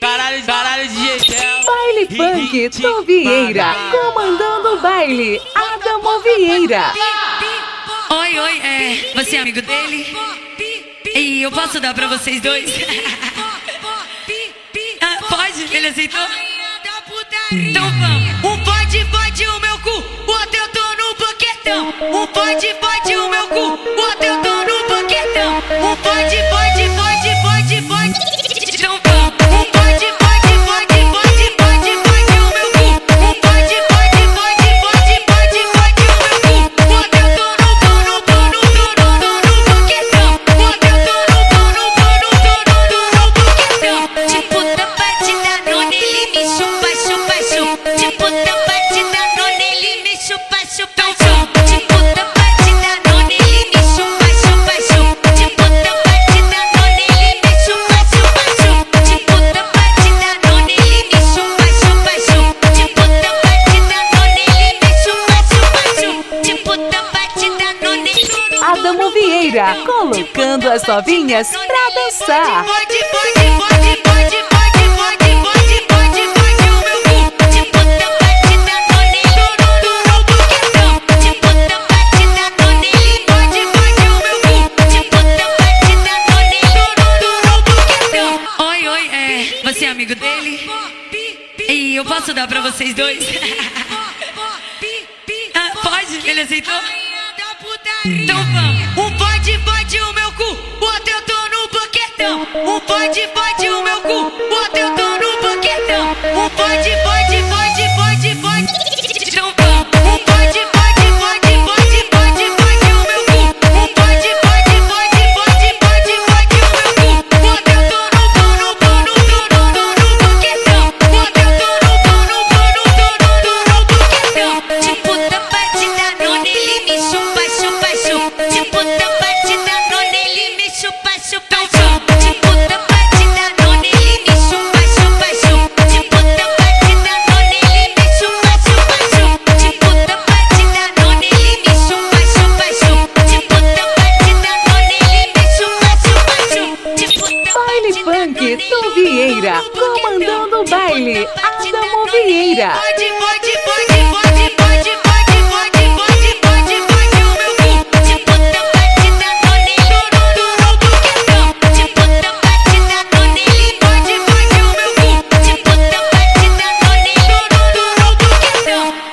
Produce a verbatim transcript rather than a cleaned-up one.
Caralho, caralho, D J. Baile Funk do Vieira, comandando o baile, Adamo Vieira. Oi, oi, é, você é amigo dele? E eu posso dar pra vocês dois? Ah, pode? Ele aceitou? Então vamos. Um pode, pode o meu cu, o outro eu tô no boquetão. Um pode, pode o meu cu, o outro eu tô no boquetão. Um pode, pode, pode, pode, pode. Então vamos. Um pode, pode, pode, pode, pode, pode o meu cu. Um pode, pode, pode, pode, pode, pode o meu cu. O outro eu tô no pão, no pão, no pão, no pão, no boquetão. O outro eu tô no pão, no pão, no pão, no pão, no boquetão. Tipo tampa de Danone, ele me chupa, chupa, chupa. Tipo tampa de Danone, ele me chupa, chupa, chupa. Tipo tampa de Danone, ele me chupa, chupa, chupa. Tipo tampa de Danone, ele me chupa, chupa, chupa. Tipo tampa de Danone, ele me chupa, chupa, chupa. Tipo tampa de Danone, ele me chupa, chupa, chupa. Tipo tampa de Danone. Adamo Vieira, colocando as novinhas pra dançar. Pode, pode, pode, pode, pode, pode, pode, pode, pode o meu cu. Tipo tampa de Danone, no no boquetão. Tipo tampa de Danone, ele pode, pode o meu cu. Tipo tampa de Danone, no no boquetão. Oi, oi, é, você é amigo dele? E eu posso dar pra vocês dois? Ah, pode? Ele aceitou? Então vamos. Um pode, pode o meu cu, o outro eu tô no boquetão. Um pode, pode o meu cu, o outro eu tô no boquetão. Um pode, pode, pode, pode, pode. Então vamos. Um pode, pode, pode, pode, pode, pode o meu cu. Um pode, pode, pode, pode, pode, pode o meu cu. O outro eu tô no pão, no pão, no pão, no pão, no boquetão. O outro eu tô no pão, no pão, no pão, no pão, no boquetão. Tipo tampa de Danone, ele me chupa, chupa, chupa. Tipo tampa de Danone, ele me chupa, chupa, chupa. Tipo tampa de Danone, ele me chupa, chupa, chupa. Tipo tampa de Danone, ele me chupa, chupa, chupa. Tipo tampa de Danone, ele me chupa, chupa, chupa. Tipo tampa de Danone, ele me chupa, chupa, chupa. Tipo Baile Funk do Vieira, comandando o baile, Adamo Vieira.